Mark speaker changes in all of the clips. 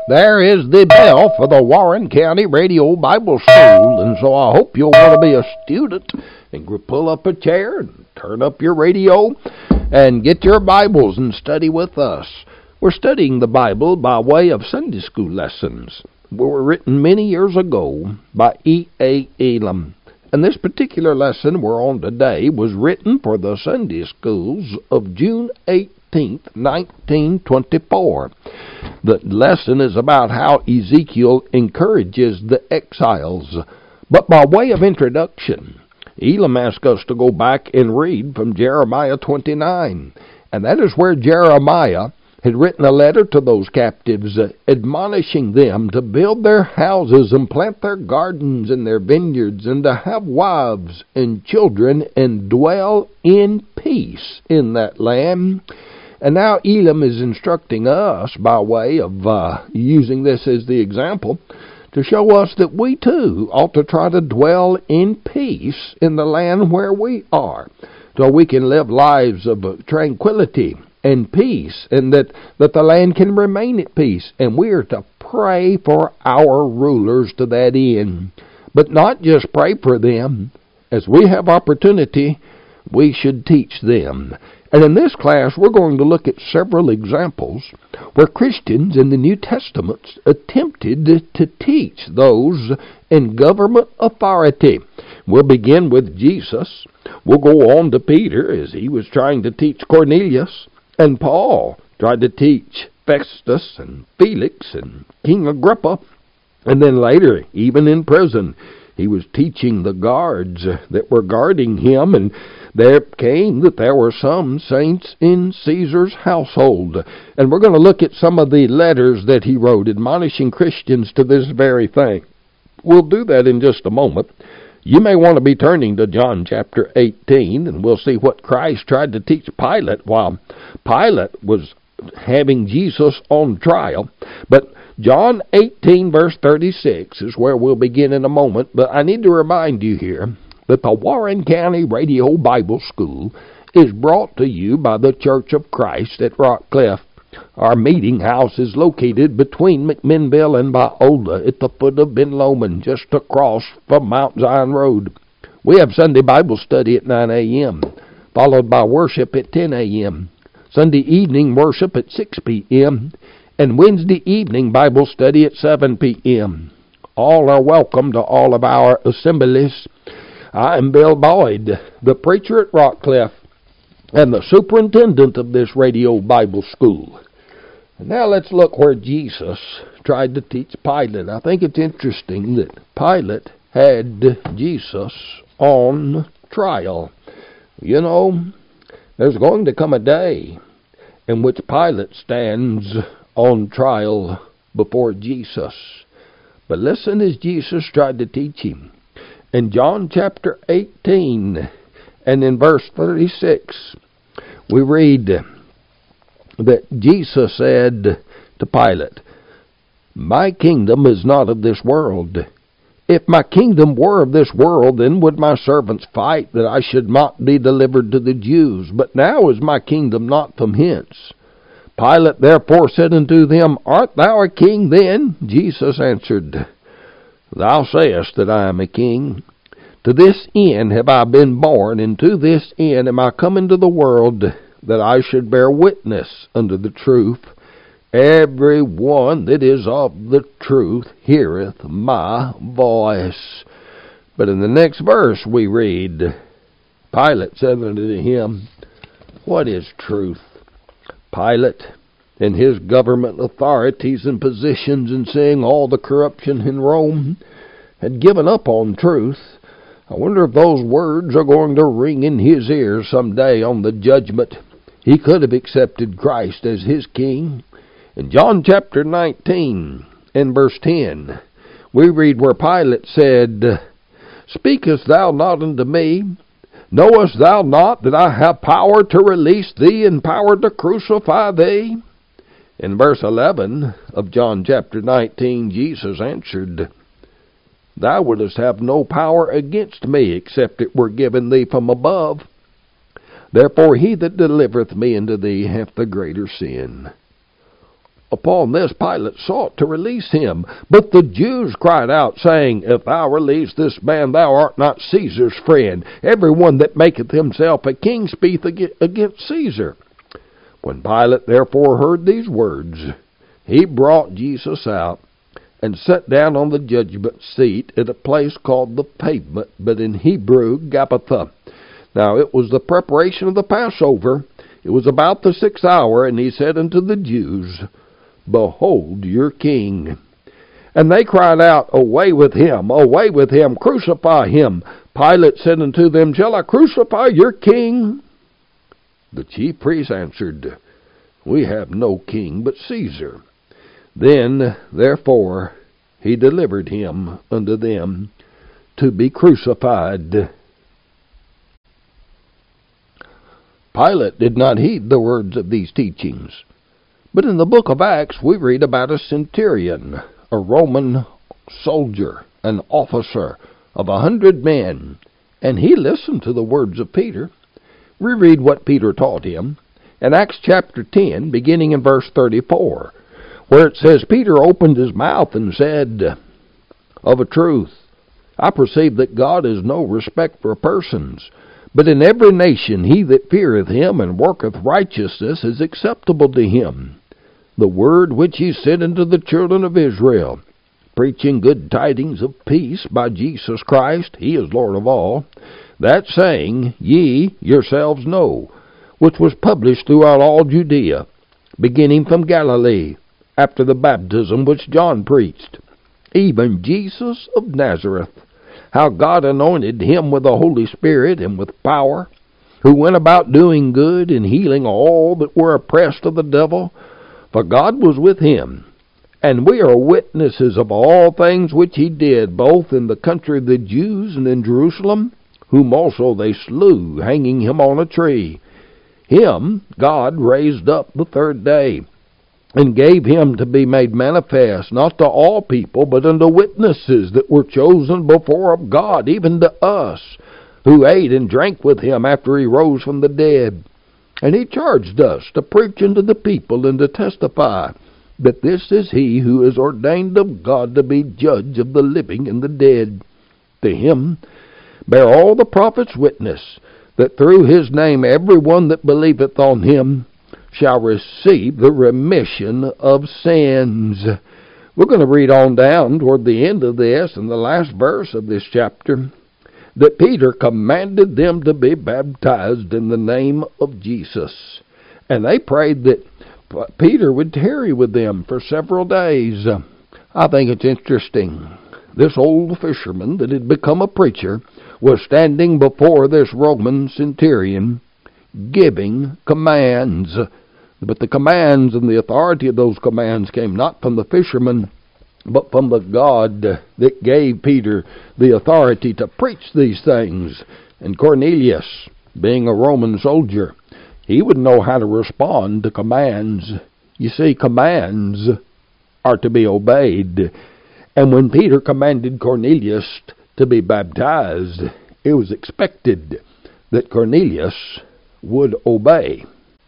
Speaker 1: There is the bell for the Warren County Radio Bible School, and so I hope you'll want to be a student and pull up a chair and turn up your radio and get your Bibles and study with us. We're studying the Bible by way of Sunday school lessons, were written many years ago by E.A. Elam. And this particular lesson we're on today was written for the Sunday schools of June 18th, 1924. The lesson is about how Ezekiel encourages the exiles. But by way of introduction, Elam asked us to go back and read from Jeremiah 29. And that is where Jeremiah had written a letter to those captives, admonishing them to build their houses and plant their gardens and their vineyards, and to have wives and children and dwell in peace in that land. And now Elam is instructing us by way of using this as the example to show us that we too ought to try to dwell in peace in the land where we are, so we can live lives of tranquility and peace, and that the land can remain at peace. And we are to pray for our rulers to that end. But not just pray for them. As we have opportunity, we should teach them. And in this class, we're going to look at several examples where Christians in the New Testament attempted to teach those in government authority. We'll begin with Jesus. We'll go on to Peter as he was trying to teach Cornelius. And Paul tried to teach Festus and Felix and King Agrippa. And then later, even in prison, he was teaching the guards that were guarding him. And there came that there were some saints in Caesar's household. And we're going to look at some of the letters that he wrote, admonishing Christians to this very thing. We'll do that in just a moment. You may want to be turning to John chapter 18, and we'll see what Christ tried to teach Pilate while Pilate was having Jesus on trial. But John 18, verse 36 is where we'll begin in a moment. But I need to remind you here that the Warren County Radio Bible School is brought to you by the Church of Christ at Rockcliff. Our meeting house is located between McMinnville and Biola at the foot of Ben Lomond, just across from Mount Zion Road. We have Sunday Bible study at 9 a.m., followed by worship at 10 a.m., Sunday evening worship at 6 p.m., and Wednesday evening Bible study at 7 p.m. All are welcome to all of our assemblies. I am Bill Boyd, the preacher at Rockcliff, and the superintendent of this radio Bible school. And now let's look where Jesus tried to teach Pilate. I think it's interesting that Pilate had Jesus on trial. You know, there's going to come a day in which Pilate stands on trial before Jesus. But listen as Jesus tried to teach him. In John chapter 18 and in verse 36, we read that Jesus said to Pilate, "My kingdom is not of this world. If my kingdom were of this world, then would my servants fight that I should not be delivered to the Jews. But now is my kingdom not from hence." Pilate therefore said unto them, "Art thou a king then?" Jesus answered, "Thou sayest that I am a king. To this end have I been born, and to this end am I come into the world, that I should bear witness unto the truth. Every one that is of the truth heareth my voice." But in the next verse we read, Pilate said unto him, "What is truth?" Pilate and his government authorities and positions, and seeing all the corruption in Rome, had given up on truth. I wonder if those words are going to ring in his ears someday on the judgment. He could have accepted Christ as his king. In John chapter 19 and verse 10, we read where Pilate said, "Speakest thou not unto me? Knowest thou not that I have power to release thee and power to crucify thee?" In verse 11 of John chapter 19, Jesus answered, "Thou wouldest have no power against me, except it were given thee from above. Therefore he that delivereth me unto thee hath the greater sin." Upon this Pilate sought to release him. But the Jews cried out, saying, If thou release this man, thou art not Caesar's friend. Every one that maketh himself a king speaketh against Caesar. When Pilate therefore heard these words, he brought Jesus out, and sat down on the judgment seat at a place called the Pavement, but in Hebrew, Gabbatha. Now it was the preparation of the Passover. It was about the 6th hour, and he said unto the Jews, Behold your king. And they cried out, Away with him, crucify him. Pilate said unto them, Shall I crucify your king? The chief priests answered, We have no king but Caesar. Then, therefore, he delivered him unto them to be crucified. Pilate did not heed the words of these teachings. But in the book of Acts, we read about a centurion, a Roman soldier, an officer of 100 men, and he listened to the words of Peter. We read what Peter taught him in Acts chapter 10, beginning in verse 34, where it says, Peter opened his mouth and said, Of a truth, I perceive that God is no respect for persons, but in every nation he that feareth him and worketh righteousness is acceptable to him. The word which he sent unto the children of Israel, preaching good tidings of peace by Jesus Christ, he is Lord of all. That saying ye yourselves know, which was published throughout all Judea, beginning from Galilee, after the baptism which John preached, even Jesus of Nazareth, how God anointed him with the Holy Spirit and with power, who went about doing good and healing all that were oppressed of the devil, for God was with him. And we are witnesses of all things which he did, both in the country of the Jews and in Jerusalem, whom also they slew, hanging him on a tree. Him God raised up the 3rd day, and gave him to be made manifest, not to all people, but unto witnesses that were chosen before of God, even to us, who ate and drank with him after he rose from the dead. And he charged us to preach unto the people and to testify that this is he who is ordained of God to be judge of the living and the dead. To him bear all the prophets witness, that through his name every one that believeth on him shall receive the remission of sins. We're going to read on down toward the end of this, in the last verse of this chapter, that Peter commanded them to be baptized in the name of Jesus. And they prayed that Peter would tarry with them for several days. I think it's interesting. This old fisherman that had become a preacher was standing before this Roman centurion giving commands. But the commands and the authority of those commands came not from the fisherman, but from the God that gave Peter the authority to preach these things. And Cornelius, being a Roman soldier, he would know how to respond to commands. You see, commands are to be obeyed. And when Peter commanded Cornelius to be baptized, it was expected that Cornelius would obey.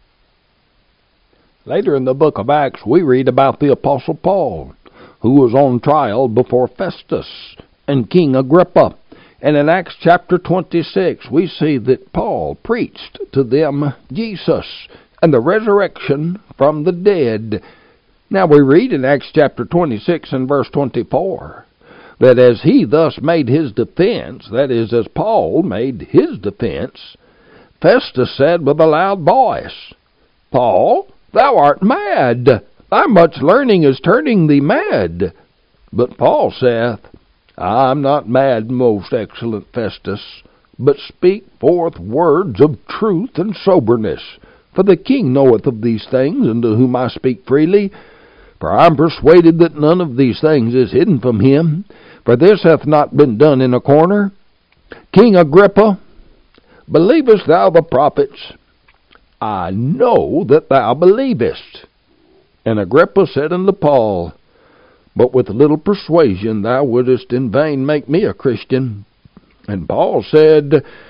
Speaker 1: Later in the book of Acts, we read about the Apostle Paul, who was on trial before Festus and King Agrippa. And in Acts chapter 26, we see that Paul preached to them Jesus and the resurrection from the dead. Now we read in Acts chapter 26 and verse 24, that as he thus made his defense, that is, as Paul made his defense, Festus said with a loud voice, Paul, thou art mad. Thy much learning is turning thee mad. But Paul saith, I am not mad, most excellent Festus, but speak forth words of truth and soberness. For the king knoweth of these things, and to whom I speak freely. For I am persuaded that none of these things is hidden from him, for this hath not been done in a corner. King Agrippa, believest thou the prophets? I know that thou believest. And Agrippa said unto Paul, But with little persuasion thou wouldest in vain make me a Christian. And Paul said,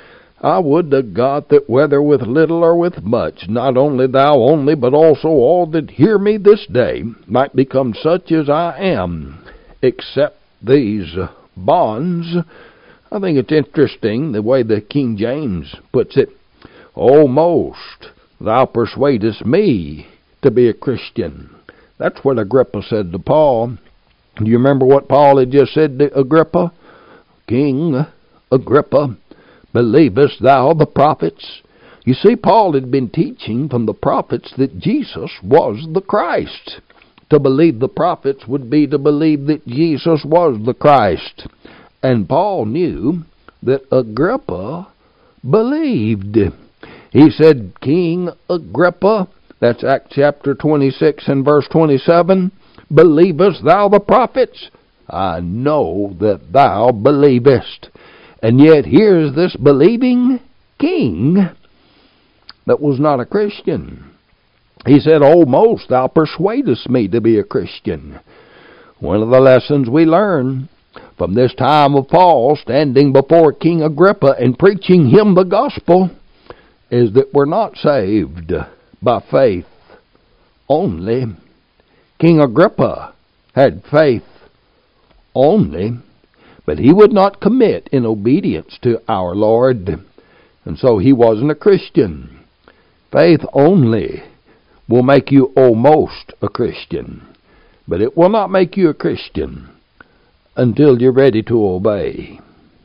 Speaker 1: I would to God that whether with little or with much, not only thou only, but also all that hear me this day, might become such as I am, except these bonds. I think it's interesting the way the King James puts it. Almost thou persuadest me to be a Christian. That's what Agrippa said to Paul. Do you remember what Paul had just said to Agrippa? King Agrippa, believest thou the prophets? You see, Paul had been teaching from the prophets that Jesus was the Christ. To believe the prophets would be to believe that Jesus was the Christ. And Paul knew that Agrippa believed. He said, King Agrippa, that's Acts chapter 26 and verse 27, believest thou the prophets? I know that thou believest. And yet here's this believing king that was not a Christian. He said, almost thou persuadest me to be a Christian. One of the lessons we learn from this time of Paul standing before King Agrippa and preaching him the gospel is that we're not saved by faith only. King Agrippa had faith only, but he would not commit in obedience to our Lord, and so he wasn't a Christian. Faith only will make you almost a Christian, but it will not make you a Christian until you're ready to obey.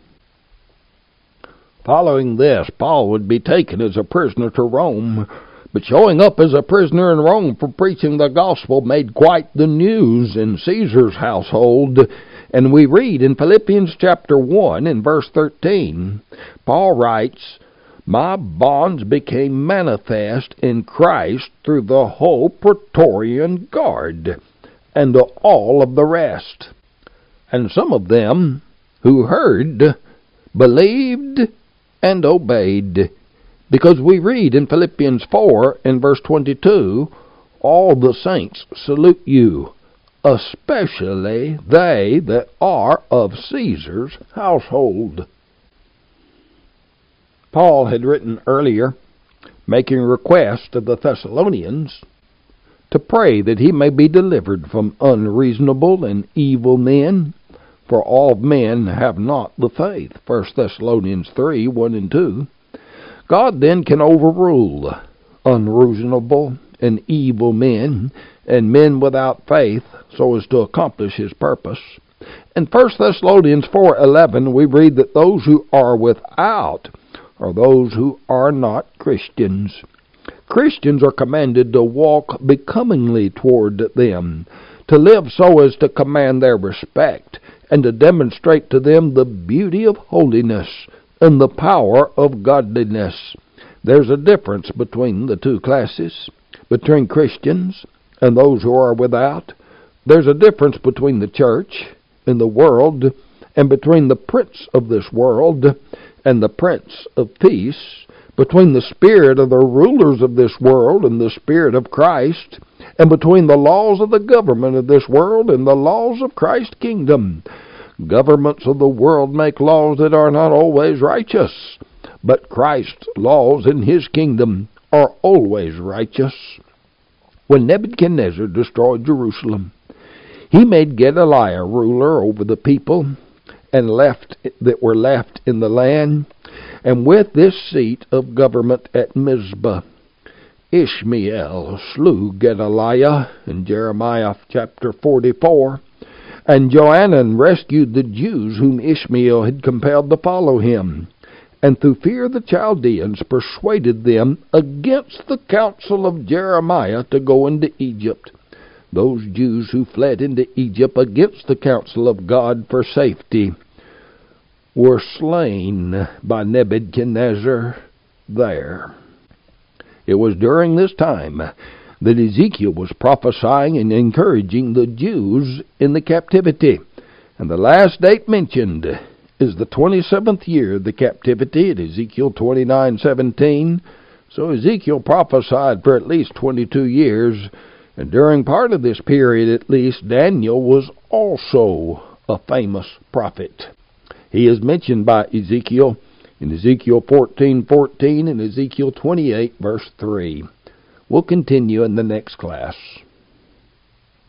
Speaker 1: Following this, Paul would be taken as a prisoner to Rome, but showing up as a prisoner in Rome for preaching the gospel made quite the news in Caesar's household. And we read in Philippians chapter 1 and verse 13, Paul writes, my bonds became manifest in Christ through the whole Praetorian Guard, and to all of the rest. And some of them who heard believed and obeyed. Because we read in Philippians 4 and verse 22, all the saints salute you, especially they that are of Caesar's household. Paul had written earlier, making request of the Thessalonians to pray that he may be delivered from unreasonable and evil men, for all men have not the faith. 1 Thessalonians 3, 1 and 2. God then can overrule unreasonable and evil men and men without faith so as to accomplish his purpose. In 1 Thessalonians 4:11 we read that those who are without are those who are not Christians. Christians are commanded to walk becomingly toward them, to live so as to command their respect, and to demonstrate to them the beauty of holiness and the power of godliness. There's a difference between the two classes, between Christians and those who are without. There's a difference between the church and the world, and between the prince of this world and the Prince of Peace, between the spirit of the rulers of this world and the Spirit of Christ, and between the laws of the government of this world and the laws of Christ's kingdom. Governments of the world make laws that are not always righteous, but Christ's laws in his kingdom are always righteous. When Nebuchadnezzar destroyed Jerusalem, he made Gedaliah ruler over the people and that were left in the land, and with this seat of government at Mizpah, Ishmael slew Gedaliah in Jeremiah chapter 44, and Johanan rescued the Jews whom Ishmael had compelled to follow him, and through fear of the Chaldeans persuaded them against the counsel of Jeremiah to go into Egypt. Those Jews who fled into Egypt against the counsel of God for safety were slain by Nebuchadnezzar there. It was during this time that Ezekiel was prophesying and encouraging the Jews in the captivity. And the last date mentioned is the 27th year of the captivity at Ezekiel 29:17. So Ezekiel prophesied for at least 22 years, and during part of this period at least, Daniel was also a famous prophet. He is mentioned by Ezekiel in Ezekiel 14:14 and Ezekiel 28, verse 3. We'll continue in the next class.